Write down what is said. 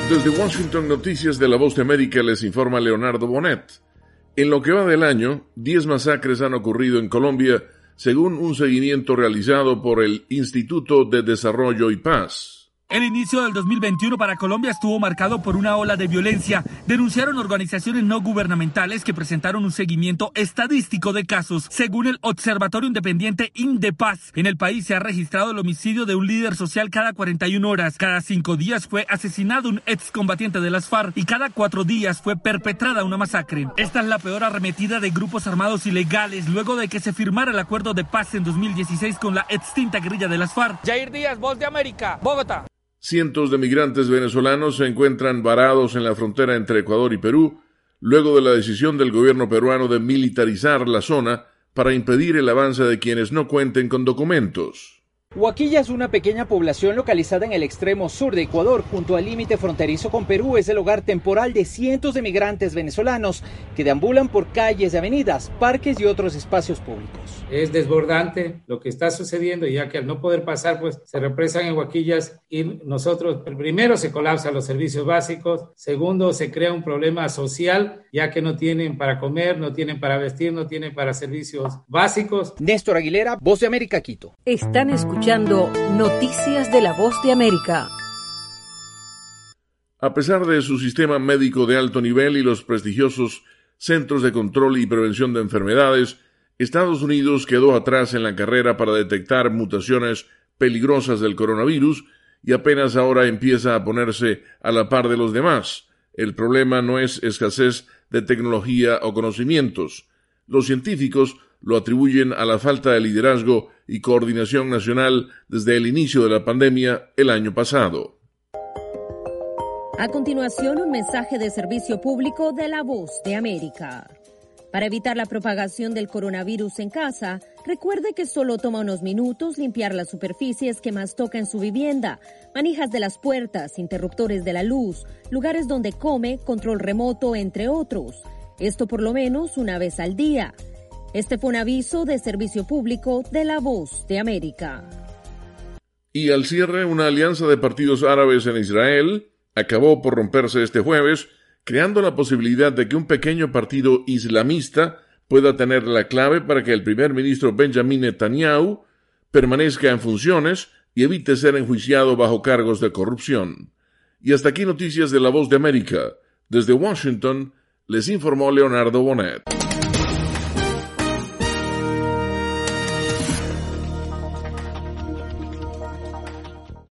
Desde Washington, Noticias de la Voz de América, les informa Leonardo Bonet. En lo que va del año, 10 masacres han ocurrido en Colombia, según un seguimiento realizado por el Instituto de Desarrollo y Paz. El inicio del 2021 para Colombia estuvo marcado por una ola de violencia. Denunciaron organizaciones no gubernamentales que presentaron un seguimiento estadístico de casos. Según el Observatorio Independiente Indepaz, en el país se ha registrado el homicidio de un líder social cada 41 horas. Cada 5 días fue asesinado un excombatiente de las FARC y cada 4 días fue perpetrada una masacre. Esta es la peor arremetida de grupos armados ilegales luego de que se firmara el acuerdo de paz en 2016 con la extinta guerrilla de las FARC. Jair Díaz, Voz de América, Bogotá. Cientos de migrantes venezolanos se encuentran varados en la frontera entre Ecuador y Perú, luego de la decisión del gobierno peruano de militarizar la zona para impedir el avance de quienes no cuenten con documentos. Huaquilla es una pequeña población localizada en el extremo sur de Ecuador, junto al límite fronterizo con Perú. Es el hogar temporal de cientos de migrantes venezolanos que deambulan por calles, avenidas, parques y otros espacios públicos. Es desbordante lo que está sucediendo, ya que al no poder pasar, pues se represan en Huaquillas y nosotros, primero se colapsan los servicios básicos, segundo se crea un problema social, ya que no tienen para comer, no tienen para vestir, no tienen para servicios básicos. Néstor Aguilera, Voz de América, Quito. Están escuchando Noticias de la Voz de América. A pesar de su sistema médico de alto nivel y los prestigiosos Centros de Control y Prevención de Enfermedades, Estados Unidos quedó atrás en la carrera para detectar mutaciones peligrosas del coronavirus y apenas ahora empieza a ponerse a la par de los demás. El problema no es escasez de tecnología o conocimientos. Los científicos lo atribuyen a la falta de liderazgo y coordinación nacional desde el inicio de la pandemia el año pasado. A continuación, un mensaje de servicio público de la Voz de América. Para evitar la propagación del coronavirus en casa, recuerde que solo toma unos minutos limpiar las superficies que más toca en su vivienda, manijas de las puertas, interruptores de la luz, lugares donde come, control remoto, entre otros. Esto por lo menos una vez al día. Este fue un aviso de servicio público de la Voz de América. Y al cierre, una alianza de partidos árabes en Israel acabó por romperse este jueves, creando la posibilidad de que un pequeño partido islamista pueda tener la clave para que el primer ministro Benjamin Netanyahu permanezca en funciones y evite ser enjuiciado bajo cargos de corrupción. Y hasta aquí Noticias de la Voz de América. Desde Washington, les informó Leonardo Bonet.